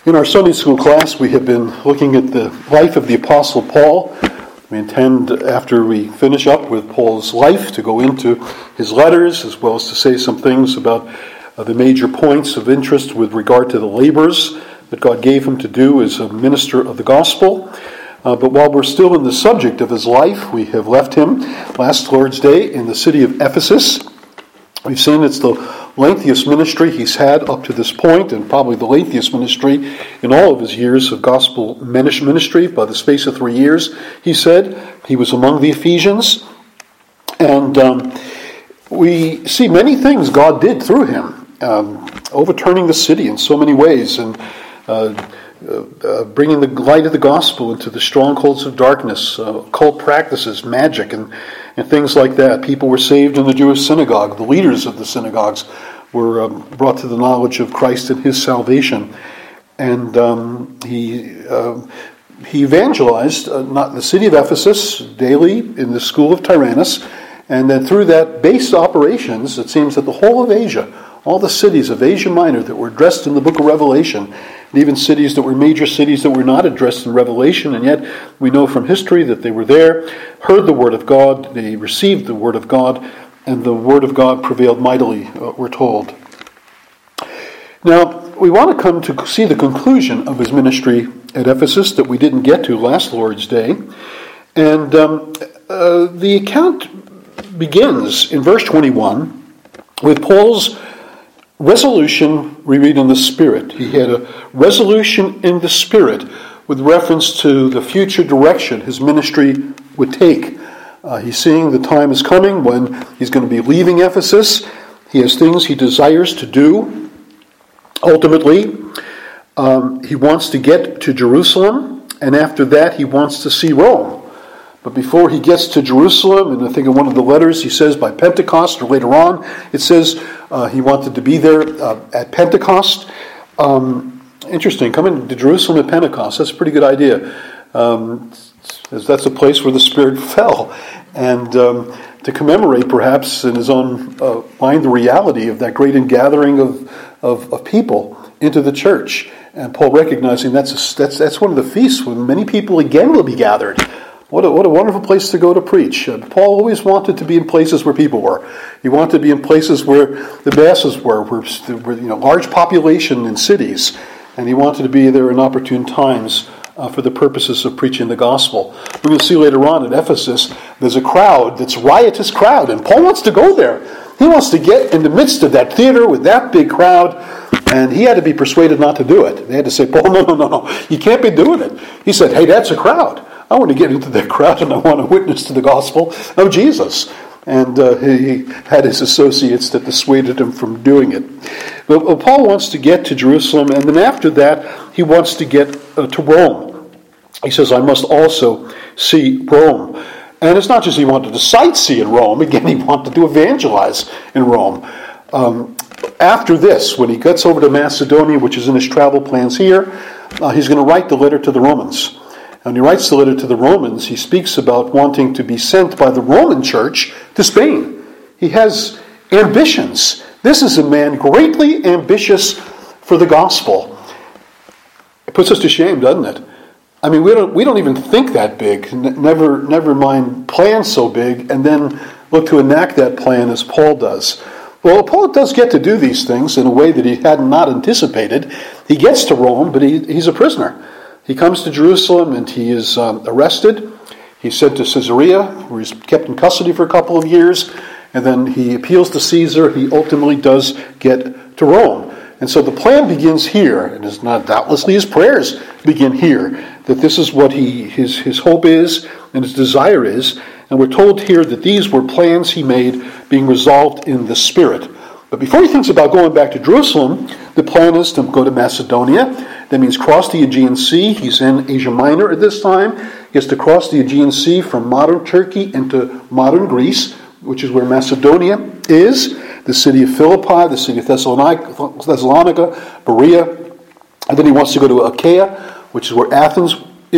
In our Sunday school class, we have been looking at the life of the Apostle Paul. We intend, after we finish up with Paul's life, to go into his letters, as well as to say some things about the major points of interest with regard to the labors that God gave him to do as a minister of the gospel. But while we're still in the subject of his life, we have left him last Lord's Day in the city of Ephesus. We've seen it's the lengthiest ministry he's had up to this point, and probably the lengthiest ministry in all of his years of gospel ministry. By the space of 3 years, he said, he was among the Ephesians. And we see many things God did through him, overturning the city in so many ways, and bringing the light of the gospel into the strongholds of darkness, occult practices, magic, and things like that. People were saved in the Jewish synagogue. The leaders of the synagogues were brought to the knowledge of Christ and his salvation. And he evangelized not in the city of Ephesus daily, in the school of Tyrannus, and then through that base operations, it seems that the whole of Asia, all the cities of Asia Minor that were addressed in the book of Revelation, and even cities that were major cities that were not addressed in Revelation, and yet we know from history that they were there, heard the word of God, they received the word of God, and the word of God prevailed mightily, we're told. Now, we want to come to see the conclusion of his ministry at Ephesus that we didn't get to last Lord's Day. And the account begins in verse 21 with Paul's resolution, we read in the Spirit. He had a resolution in the Spirit with reference to the future direction his ministry would take. He's seeing the time is coming when he's going to be leaving Ephesus. He has things he desires to do. Ultimately, he wants to get to Jerusalem, and after that he wants to see Rome. But before he gets to Jerusalem, and I think in one of the letters he says by Pentecost, or later on, it says he wanted to be there at Pentecost. Interesting, coming to Jerusalem at Pentecost, that's a pretty good idea. That's a place where the Spirit fell. And to commemorate, perhaps, in his own mind, the reality of that great ingathering of people into the church. And Paul recognizing that's one of the feasts when many people again will be gathered. What a wonderful place to go to preach. Paul always wanted to be in places where people were. He wanted to be in places where the masses were large population in cities. And he wanted to be there in opportune times for the purposes of preaching the gospel. We're going to see later on at Ephesus, there's a crowd that's a riotous crowd, and Paul wants to go there. He wants to get in the midst of that theater with that big crowd, and he had to be persuaded not to do it. They had to say, Paul, no, you can't be doing it. He said, hey, that's a crowd. I want to get into that crowd and I want to witness to the gospel of Jesus. And he had his associates that dissuaded him from doing it. But Paul wants to get to Jerusalem, and then after that, he wants to get to Rome. He says, I must also see Rome. And it's not just he wanted to sightsee in Rome. Again, he wanted to evangelize in Rome. After this, when he gets over to Macedonia, which is in his travel plans here, he's going to write the letter to the Romans. When he writes the letter to the Romans, he speaks about wanting to be sent by the Roman church to Spain. He has ambitions. This is a man greatly ambitious for the gospel. It puts us to shame, doesn't it? I mean, we don't even think that big. Never mind plan so big, and then look to enact that plan as Paul does. Well, Paul does get to do these things in a way that he had not anticipated. He gets to Rome, but he's a prisoner. He comes to Jerusalem and he is arrested. He's sent to Caesarea, where he's kept in custody for a couple of years. And then he appeals to Caesar. He ultimately does get to Rome. And so the plan begins here. And it's not doubtlessly his prayers begin here. That this is what his hope is and his desire is. And we're told here that these were plans he made being resolved in the Spirit. But before he thinks about going back to Jerusalem, the plan is to go to Macedonia. That means cross the Aegean Sea. He's in Asia Minor at this time. He has to cross the Aegean Sea from modern Turkey into modern Greece, which is where Macedonia is, the city of Philippi, the city of Thessalonica, Berea. And then he wants to go to Achaia, which is where Athens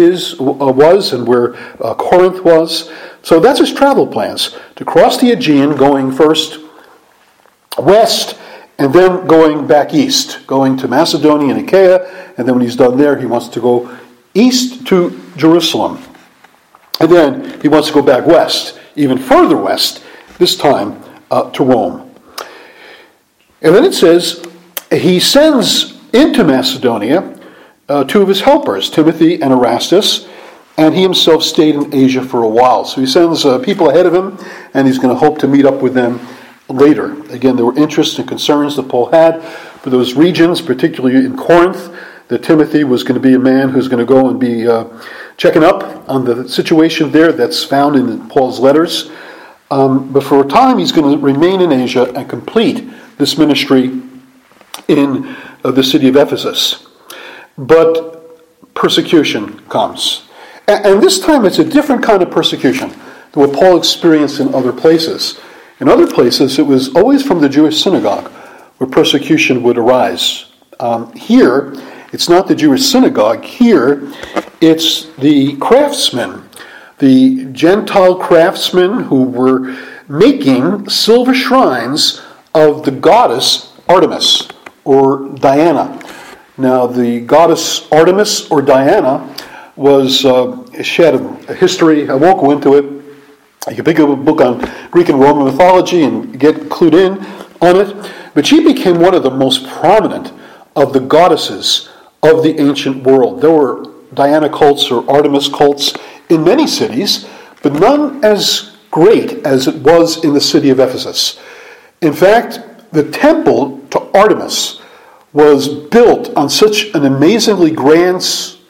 was and where Corinth was. So that's his travel plans, to cross the Aegean, going first west and then going back east, going to Macedonia and Achaia, and then when he's done there, he wants to go east to Jerusalem. And then he wants to go back west, even further west, this time to Rome. And then it says, he sends into Macedonia two of his helpers, Timothy and Erastus, and he himself stayed in Asia for a while. So he sends people ahead of him, and he's going to hope to meet up with them later. Again, there were interests and concerns that Paul had for those regions, particularly in Corinth, that Timothy was going to be a man who's going to go and be checking up on the situation there that's found in Paul's letters. But for a time, he's going to remain in Asia and complete this ministry in the city of Ephesus. But persecution comes. And this time it's a different kind of persecution than what Paul experienced in other places. In other places, it was always from the Jewish synagogue where persecution would arise. Here, it's not the Jewish synagogue. Here, it's the craftsmen, the Gentile craftsmen who were making silver shrines of the goddess Artemis or Diana. Now, the goddess Artemis or Diana was, she had a history. I won't go into it. You can pick up a book on Greek and Roman mythology and get clued in on it. But she became one of the most prominent of the goddesses of the ancient world. There were Diana cults or Artemis cults in many cities, but none as great as it was in the city of Ephesus. In fact, the temple to Artemis was built on such an amazingly grand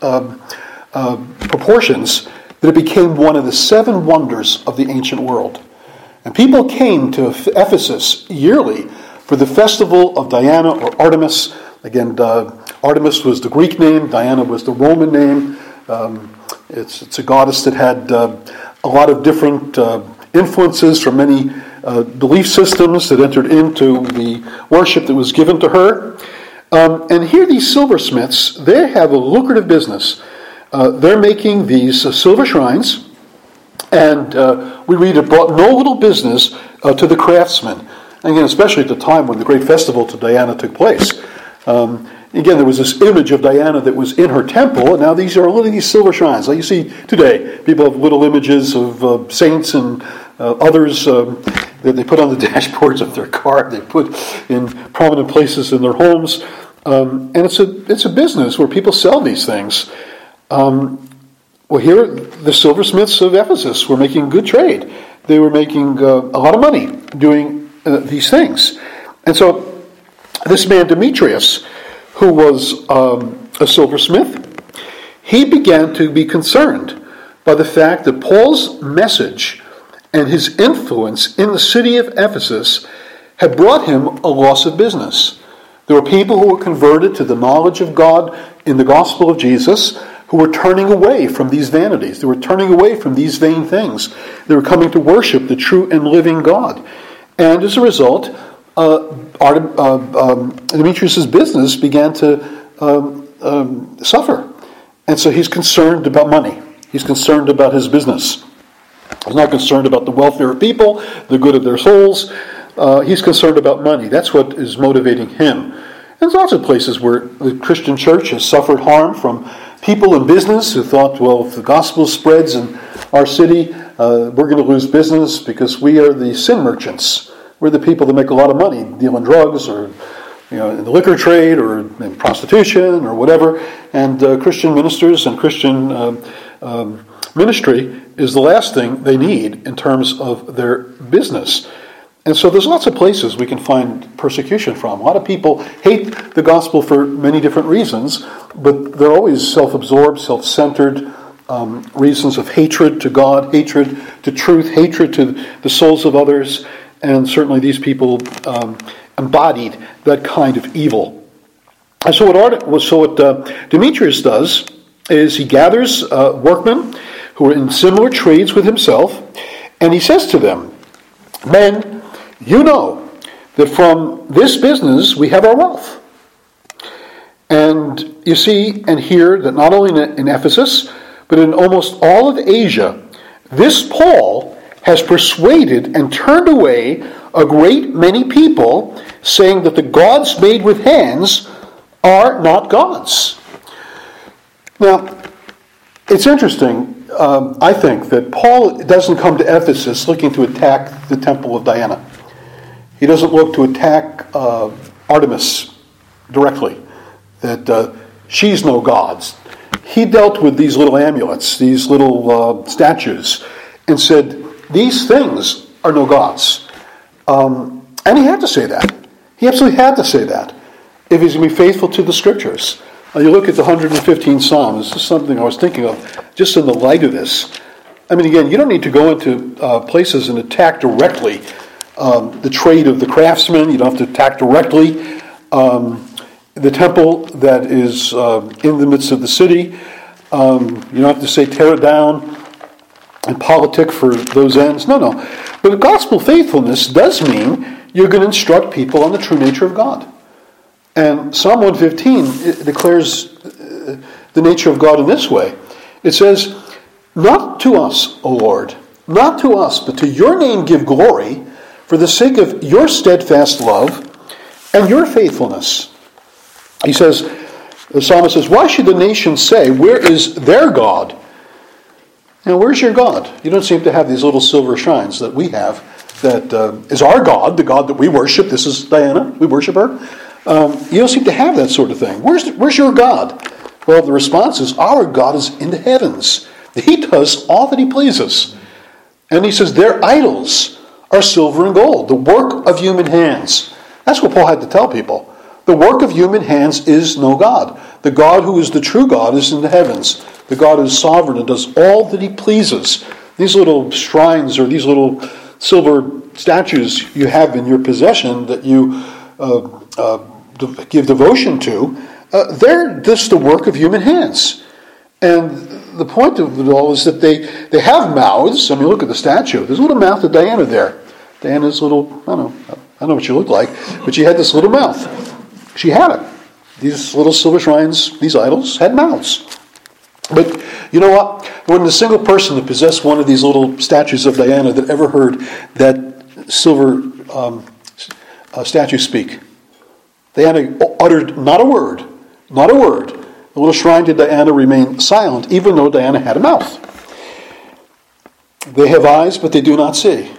proportions that it became one of the 7 wonders of the ancient world. And people came to Ephesus yearly for the festival of Diana or Artemis. Again, Artemis was the Greek name, Diana was the Roman name. It's a goddess that had a lot of different influences from many belief systems that entered into the worship that was given to her. And here these silversmiths, they have a lucrative business. They're making these silver shrines, and we read it brought no little business to the craftsmen. And again, especially at the time when the great festival to Diana took place. Again, there was this image of Diana that was in her temple, and now these are literally these silver shrines. Like you see today, people have little images of saints and others that they put on the dashboards of their car. They put in prominent places in their homes, and it's a business where people sell these things. Well, here the silversmiths of Ephesus were making good trade. They were making a lot of money doing these things, and so this man Demetrius, who was a silversmith, he began to be concerned by the fact that Paul's message and his influence in the city of Ephesus had brought him a loss of business. There were people who were converted to the knowledge of God in the gospel of Jesus who were turning away from these vanities. They were turning away from these vain things. They were coming to worship the true and living God. And as a result, Demetrius' business began to suffer. And so he's concerned about money. He's concerned about his business. He's not concerned about the welfare of people, the good of their souls. He's concerned about money. That's what is motivating him. There's lots of places where the Christian church has suffered harm from people in business who thought, well, if the gospel spreads in our city, we're going to lose business because we are the sin merchants. We're the people that make a lot of money dealing drugs or in the liquor trade or in prostitution or whatever. And Christian ministers and Christian ministry is the last thing they need in terms of their business. And so there's lots of places we can find persecution from. A lot of people hate the gospel for many different reasons, but they're always self-absorbed, self-centered reasons of hatred to God, hatred to truth, hatred to the souls of others. And certainly these people embodied that kind of evil. And so what Demetrius does is he gathers workmen who are in similar trades with himself, and he says to them, "Men, you know that from this business we have our wealth." And you see and hear that not only in Ephesus, but in almost all of Asia, this Paul has persuaded and turned away a great many people saying that the gods made with hands are not gods. Now, it's interesting, I think, that Paul doesn't come to Ephesus looking to attack the temple of Diana. He doesn't look to attack Artemis directly, that she's no gods. He dealt with these little amulets, these little statues, and said, these things are no gods. And he had to say that. He absolutely had to say that if he's going to be faithful to the Scriptures. You look at the 115th Psalm. This is something I was thinking of just in the light of this. I mean, again, you don't need to go into places and attack directly the trade of the craftsman. You don't have to attack directly the temple that is in the midst of the city. You don't have to say tear it down and politic for those ends. No. But gospel faithfulness does mean you're going to instruct people on the true nature of God. And Psalm 115 declares the nature of God in this way. It says, not to us, O Lord, not to us, but to your name give glory for the sake of your steadfast love and your faithfulness. He says, the psalmist says, why should the nations say, where is their God? Now, where's your God? You don't seem to have these little silver shrines that we have that is our God, the God that we worship. This is Diana. We worship her. You don't seem to have that sort of thing. Where's your God? Well, the response is, our God is in the heavens. He does all that he pleases. And he says, their idols are silver and gold, the work of human hands. That's what Paul had to tell people. The work of human hands is no God. The God who is the true God is in the heavens. The God who is sovereign and does all that he pleases. These little shrines or these little silver statues you have in your possession that you give devotion to, they're just the work of human hands. And the point of it all is that they have mouths. I mean, look at the statue. There's a little mouth of Diana there. Diana's little, I don't know what she looked like, but she had this little mouth. She had it. These little silver shrines, these idols, had mouths. But you know what? There wasn't a single person that possessed one of these little statues of Diana that ever heard that silver statue speak. Diana uttered not a word. Not a word. The little shrine to Diana remained silent, even though Diana had a mouth. They have eyes, but they do not see.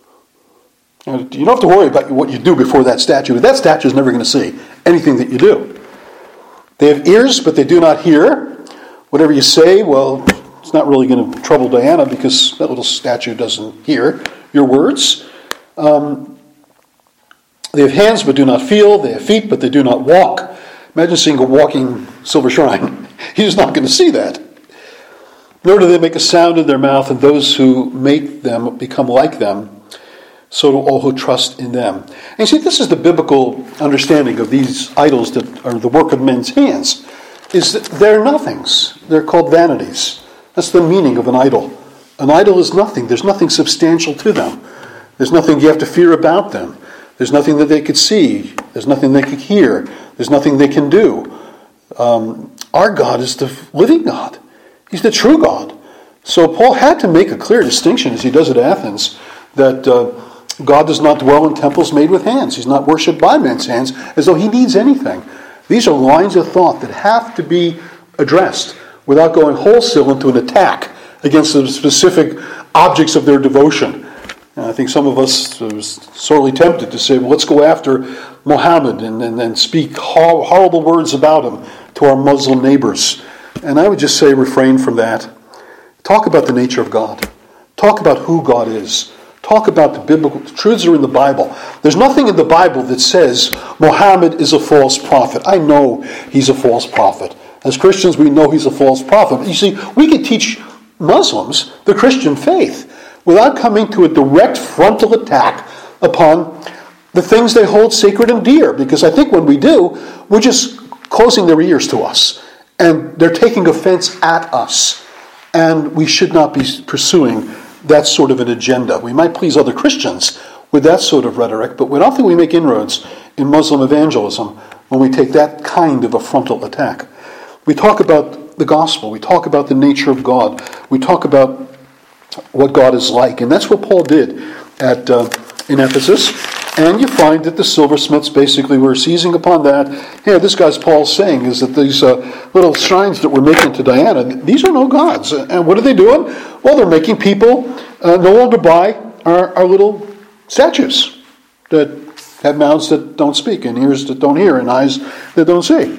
You don't have to worry about what you do before that statue. That statue is never going to see anything that you do. They have ears, but they do not hear. Whatever you say, well, it's not really going to trouble Diana because that little statue doesn't hear your words. They have hands, but do not feel. They have feet, but they do not walk. Imagine seeing a walking silver shrine. He's not going to see that. Nor do they make a sound in their mouth, and those who make them become like them. So do all who trust in them. And you see, this is the biblical understanding of these idols that are the work of men's hands, is that they're nothings. They're called vanities. That's the meaning of an idol. An idol is nothing. There's nothing substantial to them. There's nothing you have to fear about them. There's nothing that they could see. There's nothing they could hear. There's nothing they can do. Our God is the living God. He's the true God. So Paul had to make a clear distinction, as he does at Athens, that God does not dwell in temples made with hands. He's not worshipped by men's hands as though he needs anything. These are lines of thought that have to be addressed without going wholesale into an attack against the specific objects of their devotion. And I think some of us are sorely tempted to say, well, let's go after Muhammad and speak horrible words about him to our Muslim neighbors. And I would just say refrain from that. Talk about the nature of God. Talk about who God is. Talk about the biblical truths that are in the Bible. There's nothing in the Bible that says Muhammad is a false prophet. I know he's a false prophet. As Christians, we know he's a false prophet. But you see, we can teach Muslims the Christian faith without coming to a direct frontal attack upon the things they hold sacred and dear. Because I think when we do, we're just closing their ears to us. And they're taking offense at us. And we should not be pursuing that sort of an agenda. We might please other Christians with that sort of rhetoric, but we don't think we make inroads in Muslim evangelism when we take that kind of a frontal attack. We talk about the gospel. We talk about the nature of God. We talk about what God is like. And that's what Paul did in Ephesus. And you find that the silversmiths basically were seizing upon that. Yeah, this guy's Paul's saying is that these little shrines that we're making to Diana, these are no gods. And what are they doing? Well, they're making people no longer buy our little statues that have mouths that don't speak, and ears that don't hear, and eyes that don't see.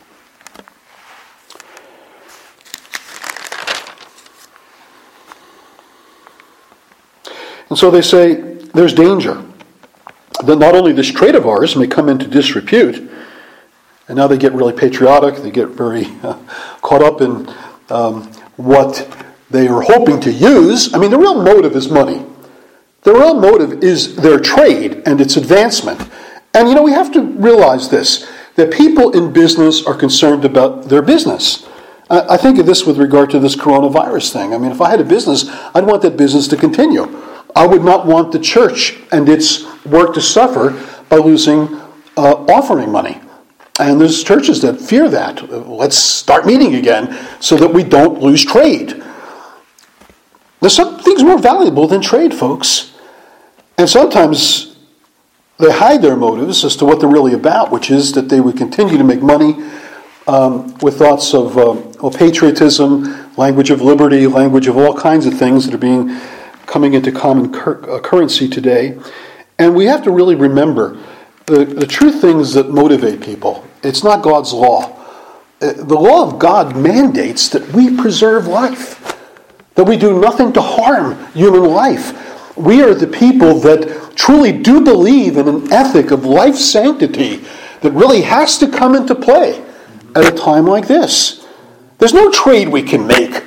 And so they say there's danger that not only this trade of ours may come into disrepute, and now they get really patriotic, they get very caught up in what they are hoping to use. I mean, the real motive is money. The real motive is their trade and its advancement. And we have to realize this, that people in business are concerned about their business. I think of this with regard to this coronavirus thing. I mean, if I had a business, I'd want that business to continue. I would not want the church and its work to suffer by losing offering money. And there's churches that fear that. Let's start meeting again so that we don't lose trade. There's some things more valuable than trade, folks. And sometimes they hide their motives as to what they're really about, which is that they would continue to make money with thoughts of patriotism, language of liberty, language of all kinds of things that are coming into common currency today. And we have to really remember the true things that motivate people. It's not God's law. The law of God mandates that we preserve life, that we do nothing to harm human life. We are the people that truly do believe in an ethic of life sanctity that really has to come into play at a time like this. There's no trade we can make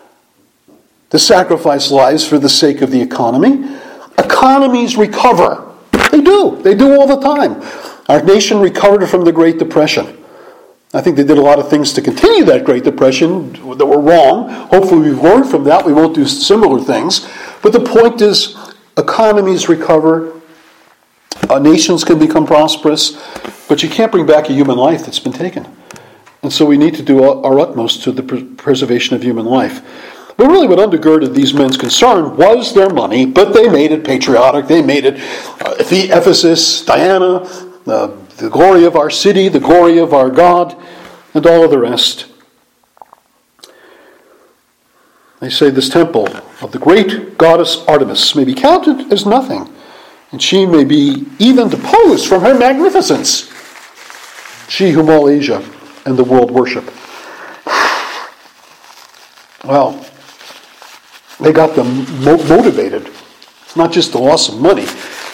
to sacrifice lives for the sake of the economy. Economies recover. They do. They do all the time. Our nation recovered from the Great Depression. I think they did a lot of things to continue that Great Depression that were wrong. Hopefully we've learned from that. We won't do similar things. But the point is, economies recover. Nations can become prosperous. But you can't bring back a human life that's been taken. And so we need to do our utmost to the preservation of human life. But really what undergirded these men's concern was their money, but they made it patriotic. They made it Ephesus, Diana, the glory of our city, the glory of our God, and all of the rest. They say this temple of the great goddess Artemis may be counted as nothing, and she may be even deposed from her magnificence, she whom all Asia and the world worship. Well, they got them motivated. It's not just the loss of money.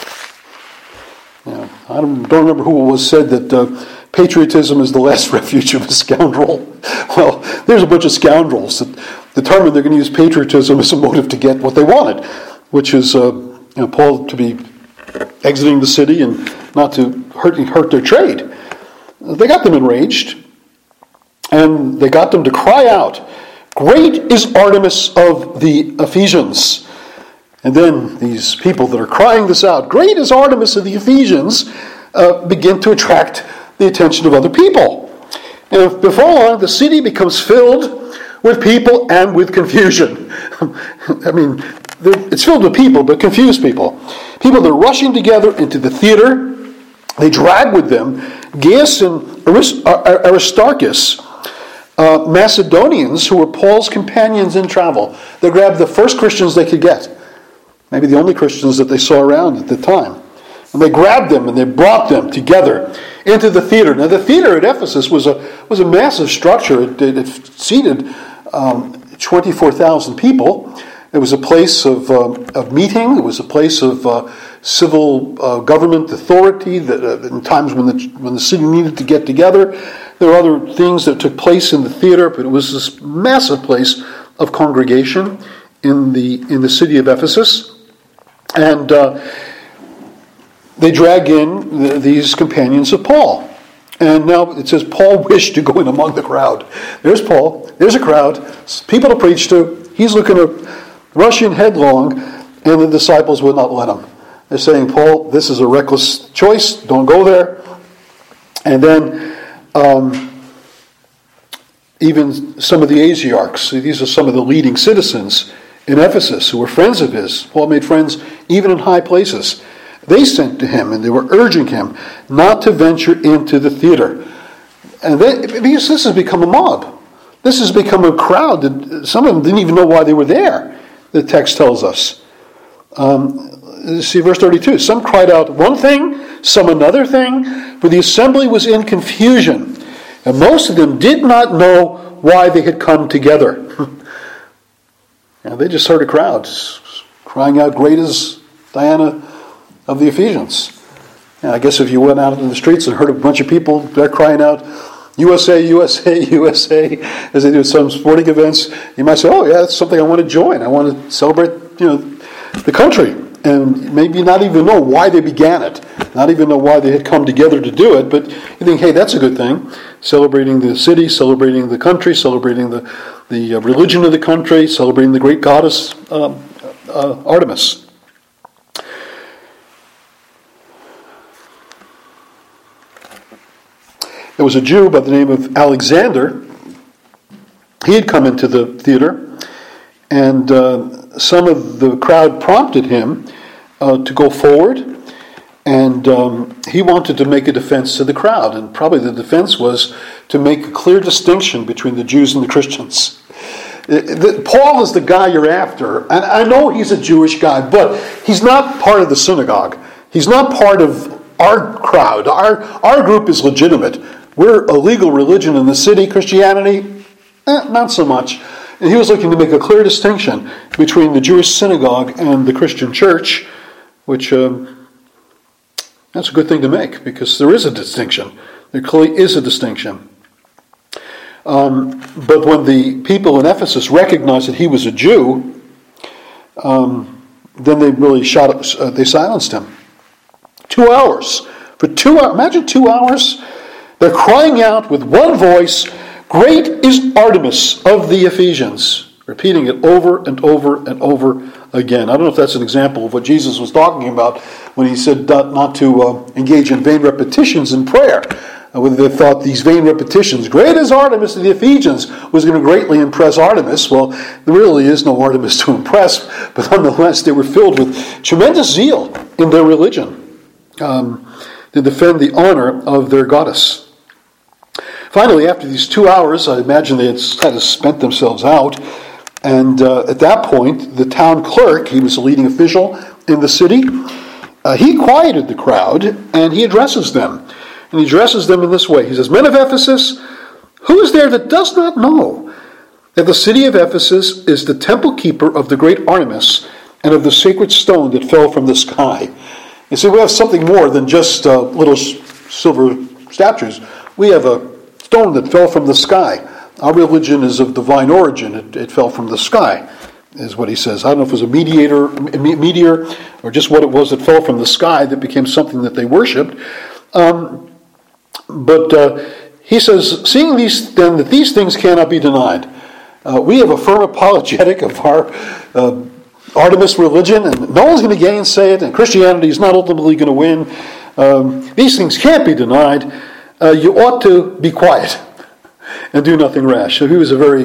I don't remember who it was said that patriotism is the last refuge of a scoundrel. Well, there's a bunch of scoundrels that determined they're going to use patriotism as a motive to get what they wanted, which is Paul to be exiting the city and not to hurt their trade. They got them enraged, and they got them to cry out, "Great is Artemis of the Ephesians." And then these people that are crying this out, "Great is Artemis of the Ephesians," begin to attract the attention of other people. And before long, the city becomes filled with people and with confusion. I mean, it's filled with people, but confused people. People that are rushing together into the theater. They drag with them Gaius and Aristarchus, Macedonians who were Paul's companions in travel. They grabbed the first Christians they could get. Maybe the only Christians that they saw around at the time. And they grabbed them and they brought them together into the theater. Now the theater at Ephesus was a massive structure. It seated 24,000 people. It was a place of meeting. It was a place of civil government authority. That in times when the city needed to get together, there were other things that took place in the theater. But it was this massive place of congregation in the city of Ephesus. And they drag in these companions of Paul. And now it says Paul wished to go in among the crowd. There's Paul. There's a crowd. People to preach to. He's looking to rush in headlong, and the disciples would not let him. They're saying, "Paul, this is a reckless choice. Don't go there." And then even some of the Asiarchs, these are some of the leading citizens in Ephesus who were friends of his. Paul made friends even in high places. They sent to him, and they were urging him not to venture into the theater. And because this has become a mob. This has become a crowd that some of them didn't even know why they were there, the text tells us. See verse 32. Some cried out one thing, some another thing, for the assembly was in confusion. And most of them did not know why they had come together. And they just heard a crowd crying out, "Great is Diana of the Ephesians." And I guess if you went out in the streets and heard a bunch of people there crying out, "USA, USA, USA," as they do at some sporting events, you might say, "Oh yeah, that's something I want to join. I want to celebrate, the country." And maybe not even know why they began it, not even know why they had come together to do it, but you think, hey, that's a good thing. Celebrating the city, celebrating the country, celebrating the religion of the country, celebrating the great goddess Artemis. There was a Jew by the name of Alexander. He had come into the theater, and some of the crowd prompted him to go forward, and he wanted to make a defense to the crowd, and probably the defense was to make a clear distinction between the Jews and the Christians. Paul is the guy you're after, and I know he's a Jewish guy, but he's not part of the synagogue. He's not part of our crowd. Our group is legitimate. We're a legal religion in the city. Christianity, not so much. And he was looking to make a clear distinction between the Jewish synagogue and the Christian church, which that's a good thing to make, because there is a distinction. There clearly is a distinction. But when the people in Ephesus recognized that he was a Jew, then they really they silenced him. 2 hours. For 2 hours, imagine 2 hours. They're crying out with one voice, "Great is Artemis of the Ephesians," repeating it over and over and over again. I don't know if that's an example of what Jesus was talking about when he said not to engage in vain repetitions in prayer. Whether they thought these vain repetitions, "Great is Artemis of the Ephesians," was going to greatly impress Artemis. Well, there really is no Artemis to impress, but nonetheless they were filled with tremendous zeal in their religion to defend the honor of their goddess. Finally, after these 2 hours, I imagine they had kind of spent themselves out. And at that point, the town clerk, he was a leading official in the city, he quieted the crowd and he addresses them. And he addresses them in this way. He says, "Men of Ephesus, who is there that does not know that the city of Ephesus is the temple keeper of the great Artemis and of the sacred stone that fell from the sky?" You see, we have something more than just little silver statues. We have a stone that fell from the sky. Our religion is of divine origin. It fell from the sky, is what he says. I don't know if it was a meteor, or just what it was that fell from the sky that became something that they worshipped. But he says, "Seeing then that these things cannot be denied." We have a firm apologetic of our Artemis religion, and no one's going to gainsay it, and Christianity is not ultimately going to win. These things can't be denied. You ought to be quiet and do nothing rash. So he was a very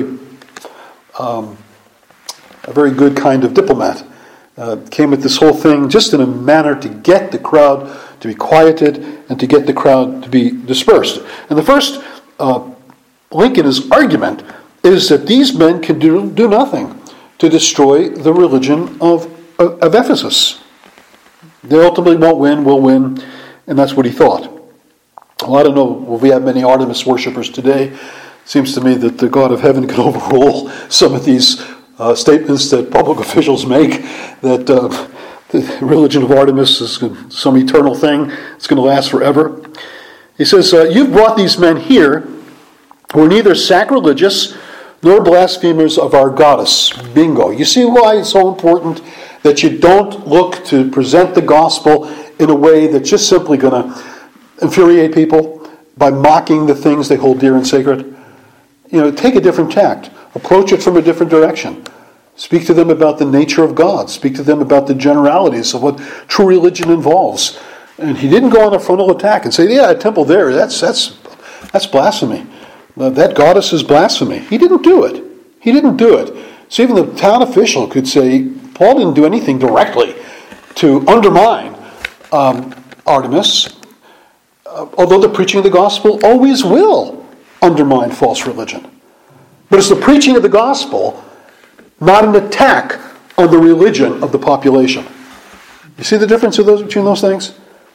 good kind of diplomat. Came at this whole thing just in a manner to get the crowd to be quieted and to get the crowd to be dispersed. And the first link in his argument is that these men can do nothing to destroy the religion of Ephesus. They ultimately won't win, will win, and that's what he thought. Well, I don't know if we have many Artemis worshippers today. It seems to me that the God of heaven can overrule some of these statements that public officials make, that the religion of Artemis is some eternal thing. It's going to last forever. He says, "You've brought these men here who are neither sacrilegious nor blasphemers of our goddess." Bingo. You see why it's so important that you don't look to present the gospel in a way that's just simply going to infuriate people by mocking the things they hold dear and sacred. Take a different tact. Approach it from a different direction. Speak to them about the nature of God. Speak to them about the generalities of what true religion involves. And he didn't go on a frontal attack and say, "Yeah, a temple there, that's blasphemy. That goddess is blasphemy." He didn't do it. He didn't do it. So even the town official could say, Paul didn't do anything directly to undermine Artemis, although the preaching of the gospel always will undermine false religion. But it's the preaching of the gospel, not an attack on the religion of the population. You see the difference between those things?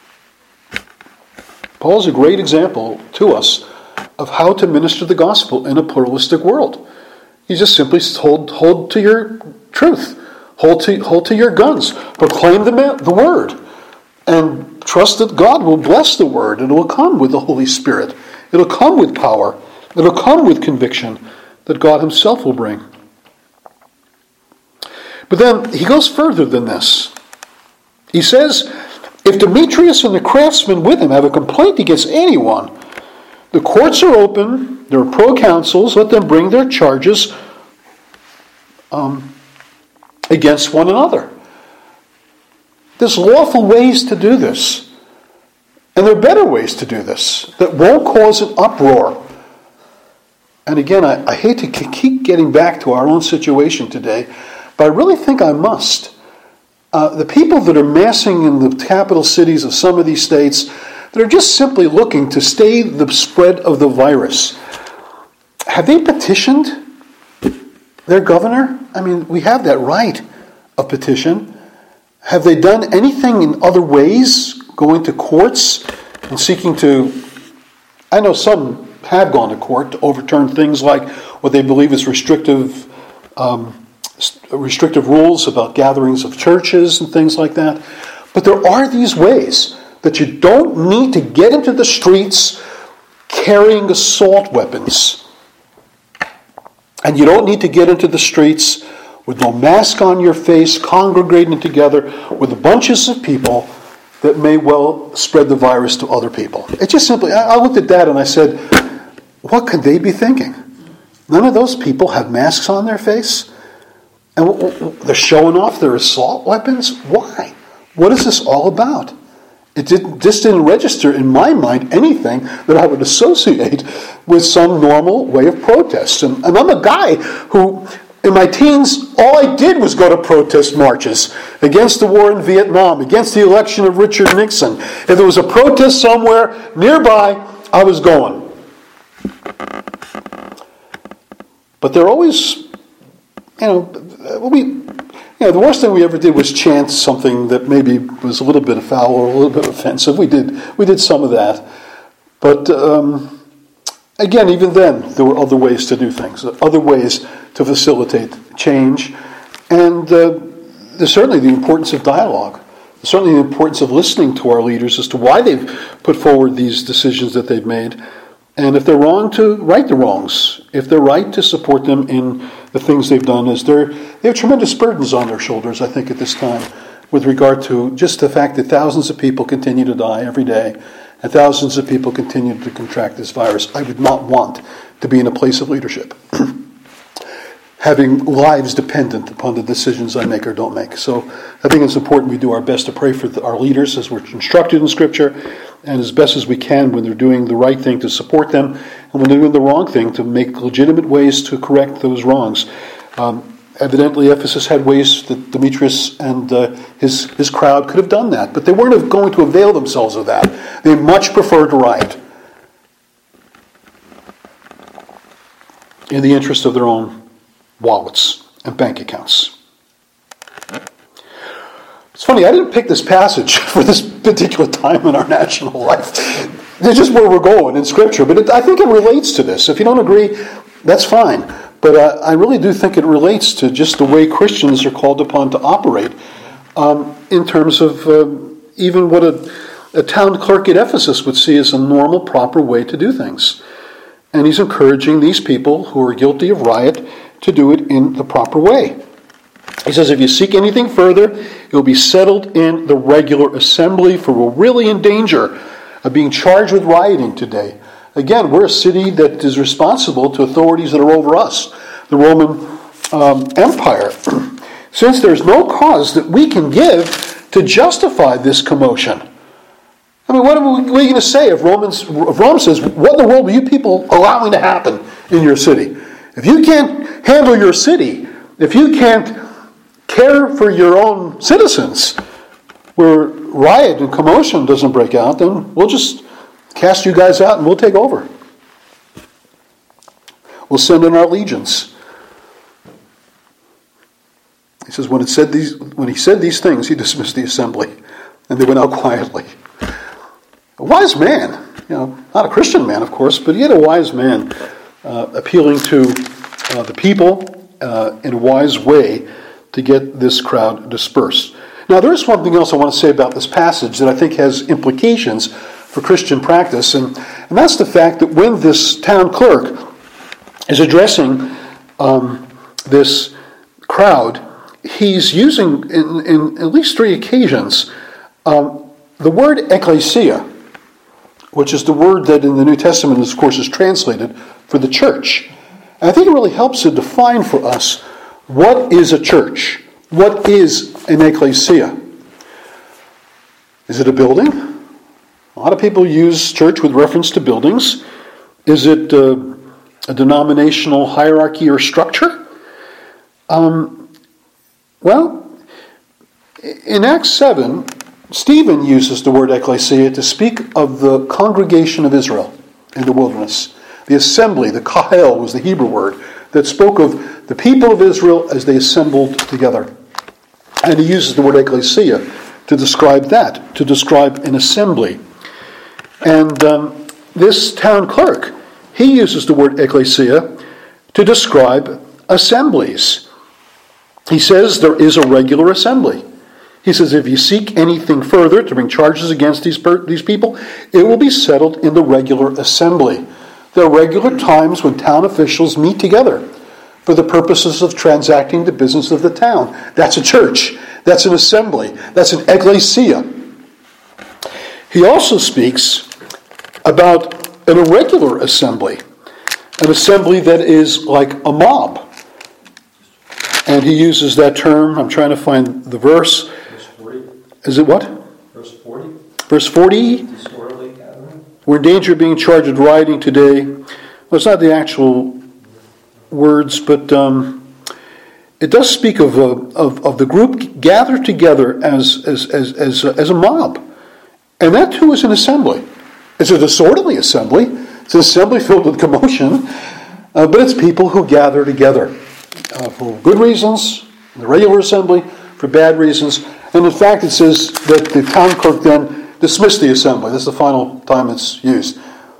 Paul's a great example to us of how to minister the gospel in a pluralistic world. You just simply hold to your truth. Hold to your guns. Proclaim the word. And trust that God will bless the word. And it will come with the Holy Spirit. It will come with power. It will come with conviction that God himself will bring. But then he goes further than this. He says, if Demetrius and the craftsmen with him have a complaint against anyone, the courts are open, there are proconsuls, let them bring their charges against one another. There's lawful ways to do this. And there are better ways to do this that won't cause an uproar. And again, I hate to keep getting back to our own situation today, but I really think I must. The people that are massing in the capital cities of some of these states that are just simply looking to stay the spread of the virus, have they petitioned their governor? I mean, we have that right of petition. Have they done anything in other ways, going to courts and seeking to... I know some have gone to court to overturn things like what they believe is restrictive rules about gatherings of churches and things like that. But there are these ways that you don't need to get into the streets carrying assault weapons. And you don't need to get into the streets with no mask on your face, congregating together with bunches of people that may well spread the virus to other people. It just simply, I looked at that and I said, what could they be thinking? None of those people have masks on their face. And they're showing off their assault weapons? Why? What is this all about? This didn't register in my mind anything that I would associate with some normal way of protest. And I'm a guy who, in my teens, all I did was go to protest marches against the war in Vietnam, against the election of Richard Nixon. If there was a protest somewhere nearby, I was going. But they're always, the worst thing we ever did was chant something that maybe was a little bit foul or a little bit offensive. We did some of that. But again, even then, there were other ways to do things, other ways to facilitate change. And there's certainly the importance of dialogue. There's certainly the importance of listening to our leaders as to why they've put forward these decisions that they've made. And if they're wrong, to right the wrongs. If they're right, to support them in the things they've done. They have tremendous burdens on their shoulders, I think, at this time, with regard to just the fact that thousands of people continue to die every day, and thousands of people continue to contract this virus. I would not want to be in a place of leadership, having lives dependent upon the decisions I make or don't make. So I think it's important we do our best to pray for our leaders as we're instructed in Scripture, and as best as we can when they're doing the right thing to support them, and when they're doing the wrong thing to make legitimate ways to correct those wrongs. Evidently, Ephesus had ways that Demetrius and his crowd could have done that, but they weren't going to avail themselves of that. They much preferred to riot in the interest of their own wallets and bank accounts. It's funny, I didn't pick this passage for this particular time in our national life. It's just where we're going in Scripture, but I think it relates to this. If you don't agree, that's fine. But I really do think it relates to just the way Christians are called upon to operate in terms of even what a town clerk at Ephesus would see as a normal, proper way to do things. And he's encouraging these people who are guilty of riot to do it in the proper way. He says, if you seek anything further, it will be settled in the regular assembly, for we're really in danger of being charged with rioting today. Again, we're a city that is responsible to authorities that are over us, the Roman Empire. Since there's no cause that we can give to justify this commotion. I mean, what are we going to say if Rome says, what in the world are you people allowing to happen in your city? If you can't handle your city, if you can't care for your own citizens, where riot and commotion doesn't break out, then we'll just cast you guys out and we'll take over. We'll send in our legions. He says when he said these things, he dismissed the assembly, and they went out quietly. A wise man, not a Christian man, of course, but yet a wise man, appealing to the people in a wise way to get this crowd dispersed. Now, there is one thing else I want to say about this passage that I think has implications for Christian practice, and that's the fact that when this town clerk is addressing this crowd, he's using, in at least 3 occasions, the word ecclesia, which is the word that in the New Testament, of course, is translated for the church. And I think it really helps to define for us what is a church. What is an ecclesia? Is it a building? A lot of people use church with reference to buildings. Is it a denominational hierarchy or structure? Well, in Acts 7, Stephen uses the word ecclesia to speak of the congregation of Israel in the wilderness. The assembly, the kahal was the Hebrew word, that spoke of the people of Israel as they assembled together. And he uses the word ecclesia to describe that, to describe an assembly. And this town clerk, he uses the word ecclesia to describe assemblies. He says there is a regular assembly. He says if you seek anything further to bring charges against these people, it will be settled in the regular assembly. There are regular times when town officials meet together for the purposes of transacting the business of the town. That's a church. That's an assembly. That's an ecclesia. He also speaks about an irregular assembly, an assembly that is like a mob. And he uses that term. I'm trying to find the verse. Verse 40. Is it what? Verse 40. Verse 40. Disorderly gathering. We're in danger of being charged with rioting today. Well, it's not the actual words, but it does speak of the group gathered together as a mob. And that too is an assembly. It's a disorderly assembly. It's an assembly filled with commotion. But it's people who gather together for good reasons, the regular assembly, for bad reasons. And in fact, it says that the town clerk then dismissed the assembly. That's the final time it's used.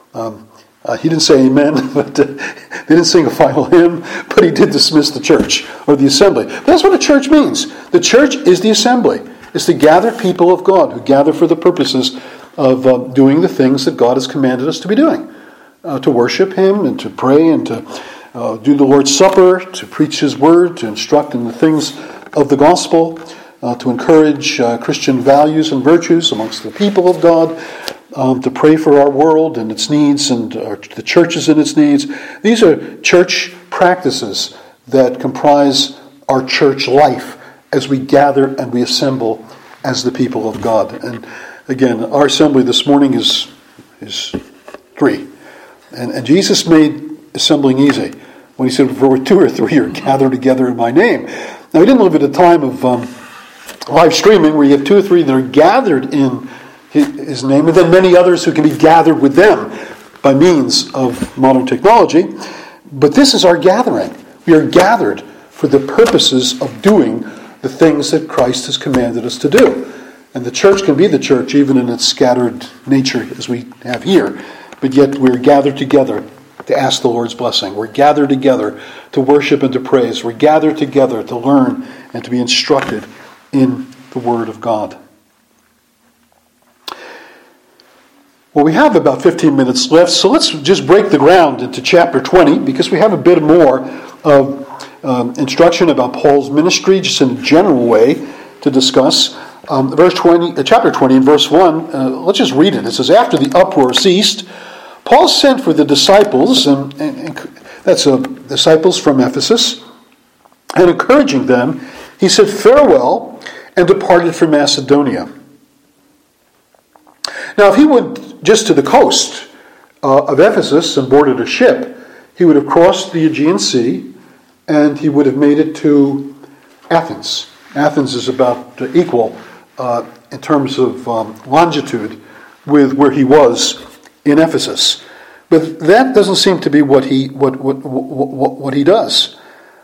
He didn't say amen, but they didn't sing a final hymn, but he did dismiss the church, or the assembly. But that's what a church means. The church is the assembly. It's the gathered people of God who gather for the purposes of doing the things that God has commanded us to be doing. To worship Him and to pray and to do the Lord's Supper, to preach His Word, to instruct in the things of the gospel, to encourage Christian values and virtues amongst the people of God, to pray for our world and its needs and the churches and its needs. These are church practices that comprise our church life as we gather and we assemble as the people of God. And again, our assembly this morning is 3. And Jesus made assembling easy when He said, "For 2 or 3 are gathered together in my name." Now, He didn't live at a time of live streaming where you have 2 or 3 that are gathered in His name, and then many others who can be gathered with them by means of modern technology. But this is our gathering. We are gathered for the purposes of doing the things that Christ has commanded us to do. And the church can be the church even in its scattered nature as we have here. But yet we're gathered together to ask the Lord's blessing. We're gathered together to worship and to praise. We're gathered together to learn and to be instructed in the Word of God. Well, we have about 15 minutes left, so let's just break the ground into chapter 20, because we have a bit more of instruction about Paul's ministry, just in a general way, to discuss. Chapter 20, in verse 1, let's just read it. It says, "After the uproar ceased, Paul sent for the disciples, and that's disciples from Ephesus, and encouraging them, he said farewell and departed for Macedonia." Now, if he went just to the coast of Ephesus and boarded a ship, he would have crossed the Aegean Sea and he would have made it to Athens. Athens is about equal in terms of longitude with where he was in Ephesus. But that doesn't seem to be what he does.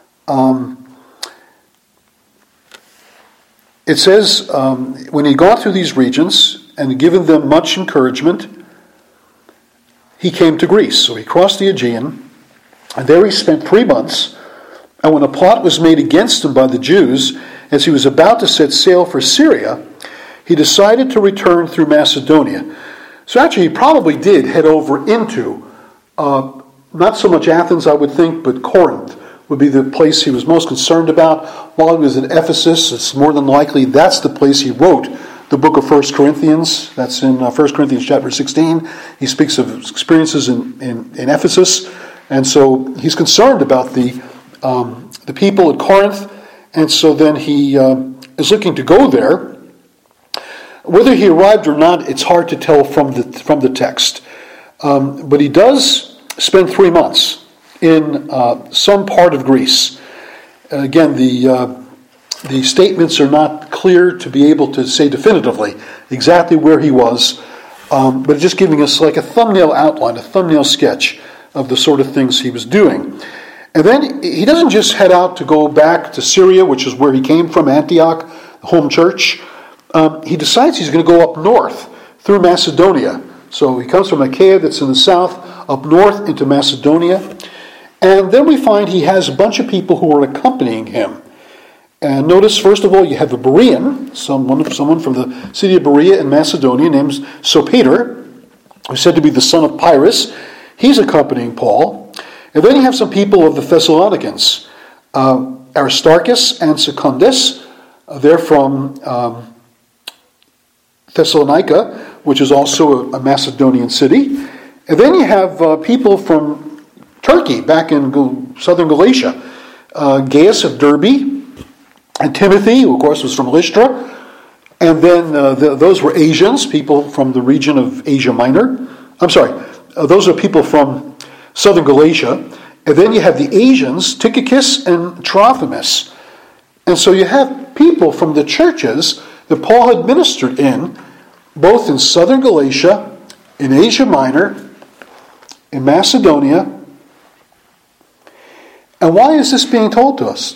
It says, when he got through these regions and given them much encouragement, he came to Greece. So he crossed the Aegean, and there he spent 3 months. And when a plot was made against him by the Jews, as he was about to set sail for Syria, he decided to return through Macedonia. So actually he probably did head over into, not so much Athens, I would think, but Corinth would be the place he was most concerned about. While he was at Ephesus, it's more than likely that's the place he wrote the book of 1 Corinthians. That's in 1 Corinthians chapter 16. He speaks of experiences in Ephesus. And so he's concerned about the people at Corinth. And so then he is looking to go there. Whether he arrived or not, it's hard to tell from the text. But he does spend 3 months in some part of Greece. Again, the statements are not clear to be able to say definitively exactly where he was, but just giving us like a thumbnail outline, a thumbnail sketch of the sort of things he was doing. And then he doesn't just head out to go back to Syria, which is where he came from, Antioch, the home church. He decides he's going to go up north through Macedonia. So he comes from Achaia, that's in the south, up north into Macedonia. And then we find he has a bunch of people who are accompanying him. And notice, first of all, you have a Berean, someone from the city of Berea in Macedonia named Sopater, who's said to be the son of Pyrrhus. He's accompanying Paul. And then you have some people of the Thessalonians, Aristarchus and Secundus. They're from Thessalonica, which is also a Macedonian city. And then you have people from Turkey, back in southern Galatia. Gaius of Derbe, and Timothy, who of course was from Lystra. And then those were Asians, people from the region of Asia Minor. Those are people from southern Galatia. And then you have the Asians, Tychicus and Trophimus. And so you have people from the churches that Paul had ministered in, both in southern Galatia, in Asia Minor, in Macedonia. And why is this being told us?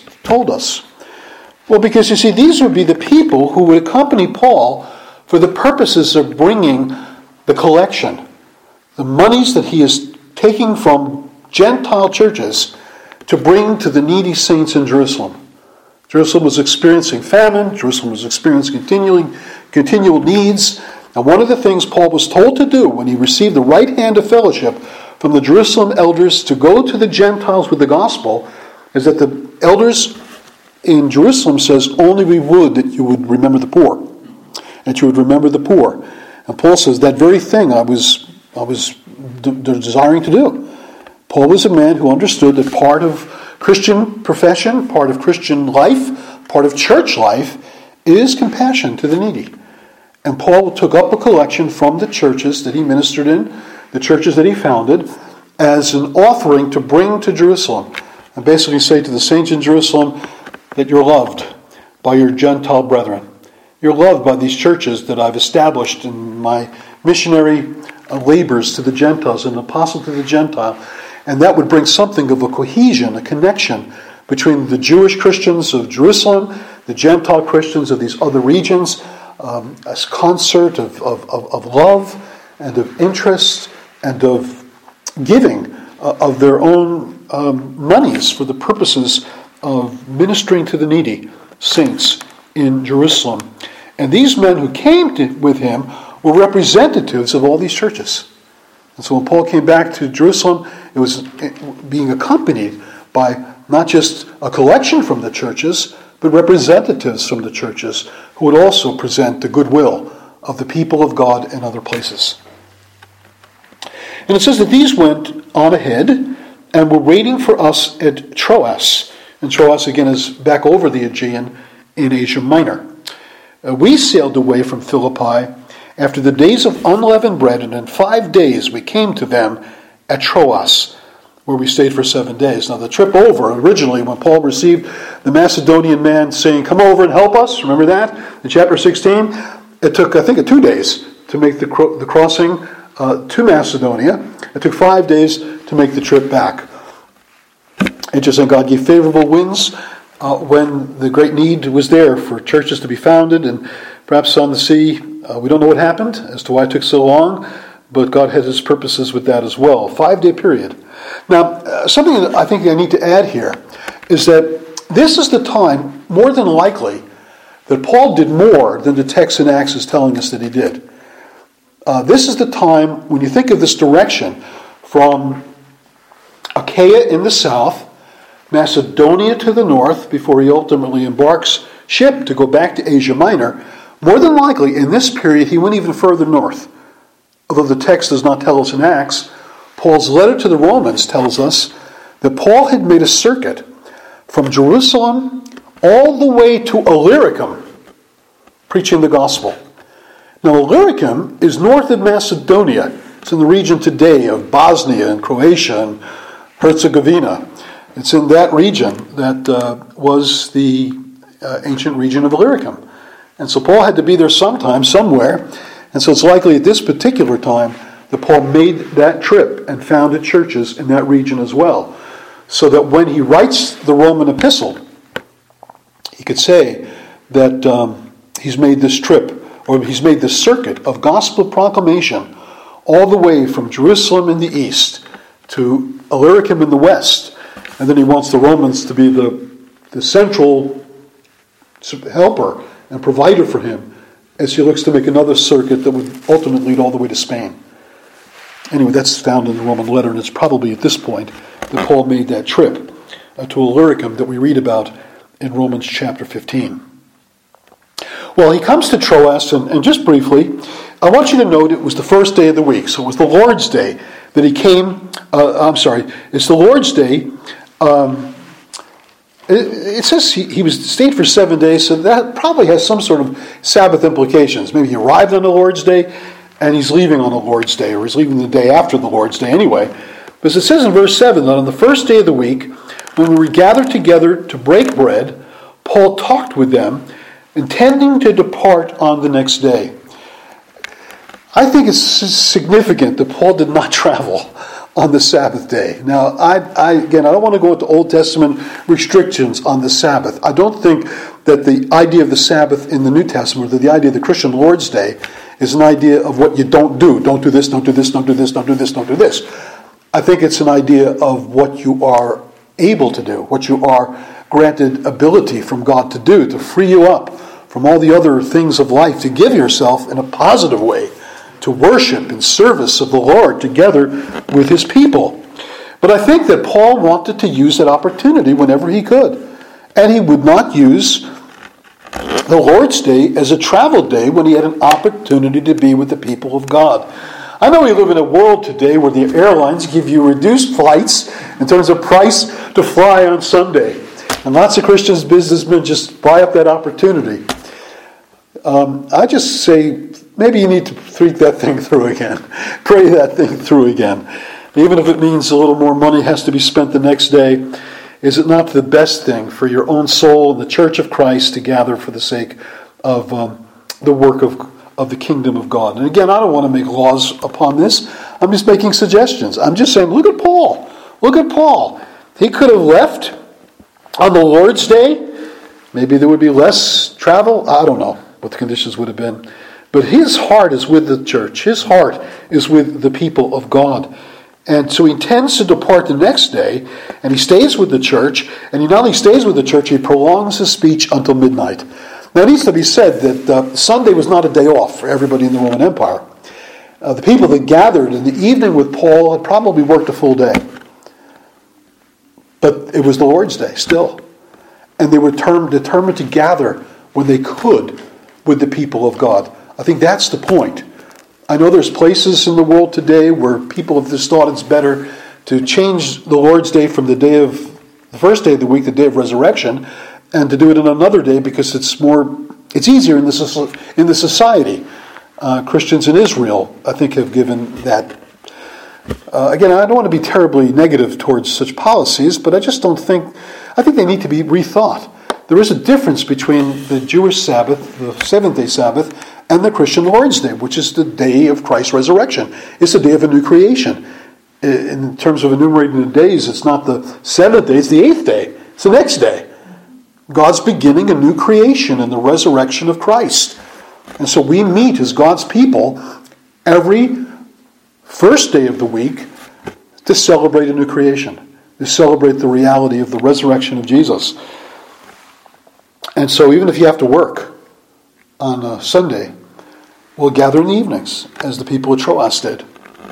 Well, because you see, these would be the people who would accompany Paul for the purposes of bringing the collection, the monies that he is taking from Gentile churches to bring to the needy saints in Jerusalem. Jerusalem was experiencing famine. Jerusalem was experiencing continual needs. And one of the things Paul was told to do when he received the right hand of fellowship from the Jerusalem elders to go to the Gentiles with the gospel is that the elders in Jerusalem says, only we would that you would remember the poor. That you would remember the poor. And Paul says, that very thing I was desiring to do. Paul was a man who understood that part of Christian profession, part of Christian life, part of church life is compassion to the needy. And Paul took up a collection from the churches that he ministered in, the churches that he founded, as an offering to bring to Jerusalem. And basically say to the saints in Jerusalem that you're loved by your Gentile brethren. You're loved by these churches that I've established in my missionary labors to the Gentiles, an apostle to the Gentile. And that would bring something of a cohesion, a connection between the Jewish Christians of Jerusalem, the Gentile Christians of these other regions, a concert of love and of interest and of giving of their own monies for the purposes of ministering to the needy saints in Jerusalem. And these men who came with him were representatives of all these churches. And so when Paul came back to Jerusalem, it was being accompanied by not just a collection from the churches, but representatives from the churches who would also present the goodwill of the people of God in other places. And it says that these went on ahead and were waiting for us at Troas. And Troas, again, is back over the Aegean in Asia Minor. We sailed away from Philippi after the days of unleavened bread, and in 5 days we came to them at Troas, where we stayed for 7 days. Now the trip over, originally when Paul received the Macedonian man saying, come over and help us, remember that in chapter 16? It took, I think, 2 days to make the crossing to Macedonia. It took 5 days to make the trip back. Interesting, God gave favorable winds when the great need was there for churches to be founded, and perhaps on the sea. We don't know what happened as to why it took so long, but God had His purposes with that as well. 5-day period. Now, something that I think I need to add here is that this is the time, more than likely, that Paul did more than the text in Acts is telling us that he did. This is the time, when you think of this direction, from Achaia in the south, Macedonia to the north, before he ultimately embarks ship to go back to Asia Minor, more than likely, in this period, he went even further north. Although the text does not tell us in Acts, Paul's letter to the Romans tells us that Paul had made a circuit from Jerusalem all the way to Illyricum, preaching the gospel. Now, Illyricum is north of Macedonia. It's in the region today of Bosnia and Croatia and Herzegovina. It's in that region that was the ancient region of Illyricum. And so Paul had to be there sometime, somewhere. And so it's likely at this particular time that Paul made that trip and founded churches in that region as well. So that when he writes the Roman epistle, he could say that he's made this trip, or he's made this circuit of gospel proclamation all the way from Jerusalem in the east to Illyricum in the west. And then he wants the Romans to be the central helper and provider for him as he looks to make another circuit that would ultimately lead all the way to Spain. Anyway, that's found in the Roman letter, and it's probably at this point that Paul made that trip to Illyricum that we read about in Romans chapter 15. Well, he comes to Troas, and just briefly, I want you to note it was the first day of the week. So it was the Lord's Day that he came. It's the Lord's Day. It says he stayed for 7 days, so that probably has some sort of Sabbath implications. Maybe he arrived on the Lord's Day, and he's leaving on the Lord's Day, or he's leaving the day after the Lord's Day anyway. Because it says in verse 7 that on the first day of the week, when we were gathered together to break bread, Paul talked with them, intending to depart on the next day. I think it's significant that Paul did not travel on the Sabbath day. Now, I don't want to go into Old Testament restrictions on the Sabbath. I don't think that the idea of the Sabbath in the New Testament, or that the idea of the Christian Lord's Day, is an idea of what you don't do. Don't do this, don't do this, don't do this, don't do this, don't do this. I think it's an idea of what you are able to do, what you are granted ability from God to do, to free you up from all the other things of life, to give yourself in a positive way to worship and service of the Lord together with His people. But I think that Paul wanted to use that opportunity whenever he could. And he would not use the Lord's Day as a travel day when he had an opportunity to be with the people of God. I know we live in a world today where the airlines give you reduced flights in terms of price to fly on Sunday. And lots of Christians, businessmen just buy up that opportunity. I just say, maybe you need to think that thing through again. Pray that thing through again. Even if it means a little more money has to be spent the next day, is it not the best thing for your own soul and the Church of Christ to gather for the sake of the work of the kingdom of God? And again, I don't want to make laws upon this. I'm just making suggestions. I'm just saying, look at Paul. Look at Paul. He could have left on the Lord's Day. Maybe there would be less travel. I don't know what the conditions would have been. But his heart is with the church. His heart is with the people of God. And so he intends to depart the next day, and he stays with the church, and he not only stays with the church, he prolongs his speech until midnight. Now it needs to be said that Sunday was not a day off for everybody in the Roman Empire. The people that gathered in the evening with Paul had probably worked a full day. But it was the Lord's Day still. And they were determined to gather when they could with the people of God. I think that's the point. I know there's places in the world today where people have just thought it's better to change the Lord's Day from the first day of the week, the day of resurrection, and to do it on another day because it's easier in the society. Christians in Israel, I think, have given that. Again, I don't want to be terribly negative towards such policies, but I think they need to be rethought. There is a difference between the Jewish Sabbath, the seventh-day Sabbath, and the Christian Lord's Day, which is the day of Christ's resurrection. It's the day of a new creation. In terms of enumerating the days, it's not the 7th day, it's the 8th day. It's the next day. God's beginning a new creation in the resurrection of Christ. And so we meet as God's people every first day of the week to celebrate a new creation, to celebrate the reality of the resurrection of Jesus. And so even if you have to work on a Sunday, we'll gather in the evenings, as the people of Troas did.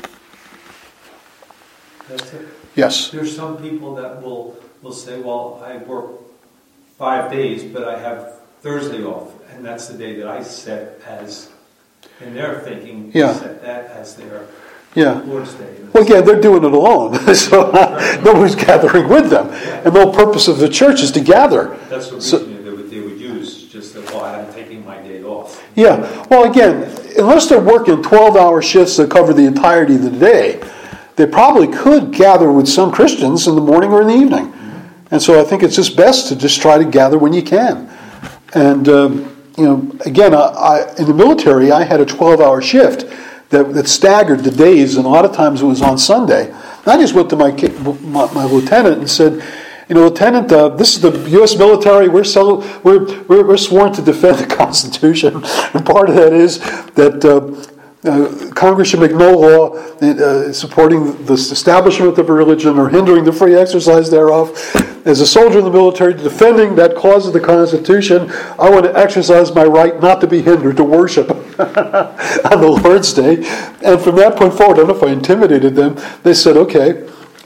That's it. Yes. There's some people that will say, well, I work 5 days, but I have Thursday off, and that's the day that I set as, and they're thinking, set that as their Lord's Day. Well, again, they're doing it alone, so nobody's gathering with them. Yeah. And the whole purpose of the church is to gather. That's the reason they would use, just that, well, I'm taking my day off. Yeah. Well, again, unless they're working 12-hour shifts that cover the entirety of the day, they probably could gather with some Christians in the morning or in the evening. Mm-hmm. And so I think it's just best to just try to gather when you can. And, again, in the military, I had a 12-hour shift that staggered the days, and a lot of times it was on Sunday. And I just went to my lieutenant and said, Lieutenant, this is the U.S. military. We're sworn to defend the Constitution, and part of that is that Congress should make no law supporting the establishment of a religion or hindering the free exercise thereof. As a soldier in the military defending that clause of the Constitution, I want to exercise my right not to be hindered to worship on the Lord's Day. And from that point forward, I don't know if I intimidated them. They said, okay,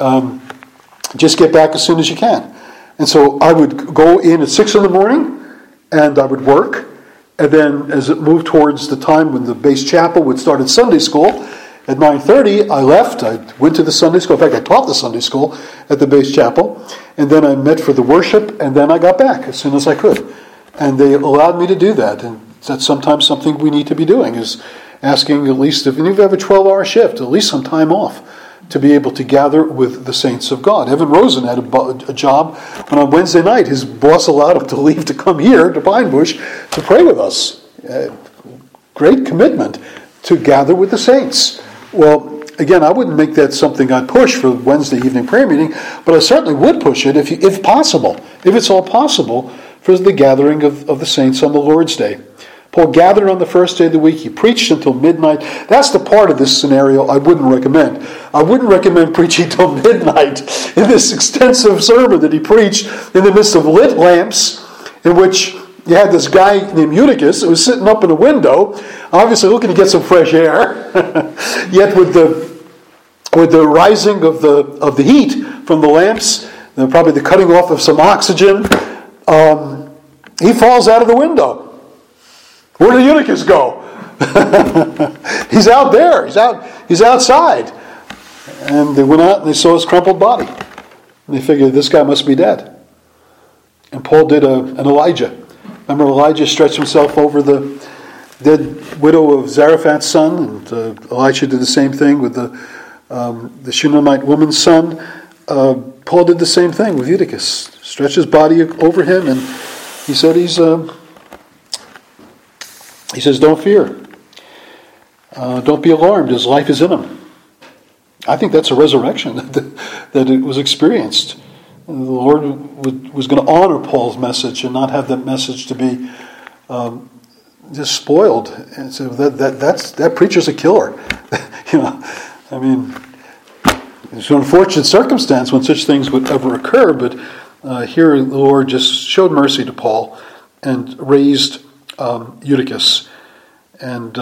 just get back as soon as you can. And so I would go in at 6 in the morning, and I would work. And then as it moved towards the time when the base chapel would start at Sunday school, at 9:30, I left. I went to the Sunday school. In fact, I taught the Sunday school at the base chapel. And then I met for the worship, and then I got back as soon as I could. And they allowed me to do that. And that's sometimes something we need to be doing, is asking at least, if you have a 12-hour shift, at least some time off to be able to gather with the saints of God. Evan Rosen had a job when on Wednesday night his boss allowed him to leave to come here to Pine Bush to pray with us. Great commitment to gather with the saints. Well, again, I wouldn't make that something I'd push for Wednesday evening prayer meeting, but I certainly would push it if possible, if it's all possible, for the gathering of the saints on the Lord's Day. Paul gathered on the first day of the week. He preached until midnight. That's the part of this scenario I wouldn't recommend. I wouldn't recommend preaching till midnight in this extensive sermon that he preached in the midst of lit lamps, in which you had this guy named Eutychus who was sitting up in a window, obviously looking to get some fresh air. Yet with the rising of the heat from the lamps, and probably the cutting off of some oxygen, he falls out of the window. Where did Eutychus go? He's out there. He's outside. And they went out and they saw his crumpled body. And they figured this guy must be dead. And Paul did an Elijah. Remember, Elijah stretched himself over the dead widow of Zarephath's son, and Elisha did the same thing with the Shunammite woman's son. Paul did the same thing with Eutychus. Stretched his body over him, and he said he says, don't fear. Don't be alarmed. His life is in him. I think that's a resurrection that it was experienced. The Lord was going to honor Paul's message and not have that message to be just spoiled. And so that preacher's a killer. I mean, it's an unfortunate circumstance when such things would ever occur, but here the Lord just showed mercy to Paul and raised Eutychus, and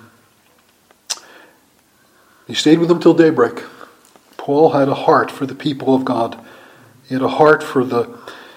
he stayed with them till daybreak. Paul had a heart for the people of God. He had a heart for the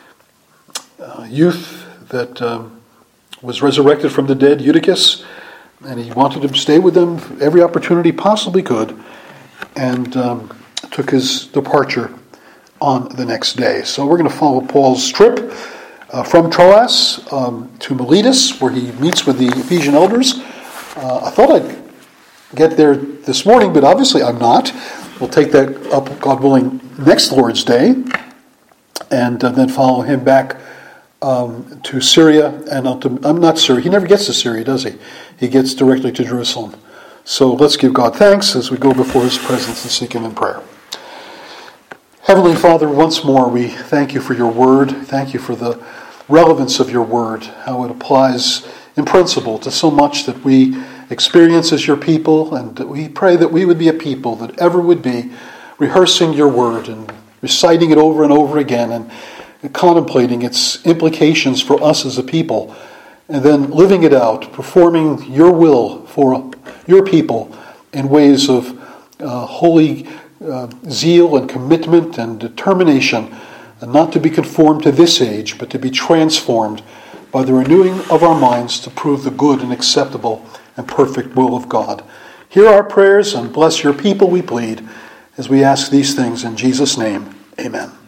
youth that was resurrected from the dead, Eutychus, and he wanted to stay with them every opportunity he possibly could, and took his departure on the next day. So we're going to follow Paul's trip from Troas to Miletus, where he meets with the Ephesian elders. I thought I'd get there this morning, but obviously I'm not. We'll take that up, God willing, next Lord's Day, and then follow him back to Syria and I'm not Syria. He never gets to Syria, does he? He gets directly to Jerusalem. So let's give God thanks as we go before His presence and seek Him in prayer. Heavenly Father, once more we thank You for Your Word. Thank You for the relevance of Your Word, how it applies in principle to so much that we experience as Your people, and we pray that we would be a people that ever would be rehearsing Your Word and reciting it over and over again and contemplating its implications for us as a people, and then living it out, performing Your will for Your people in ways of holy zeal and commitment and determination, and not to be conformed to this age, but to be transformed by the renewing of our minds to prove the good and acceptable and perfect will of God. Hear our prayers and bless Your people, we plead, as we ask these things in Jesus' name. Amen.